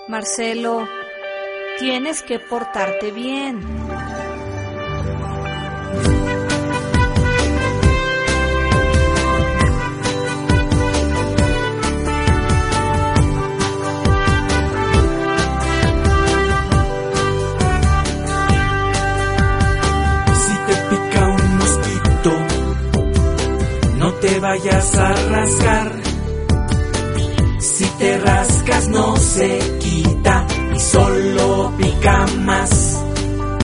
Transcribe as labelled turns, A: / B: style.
A: Marcelo, tienes que portarte bien.
B: Si te pica un mosquito, no te vayas a rascar. Si te rascas no se quita y solo pica más.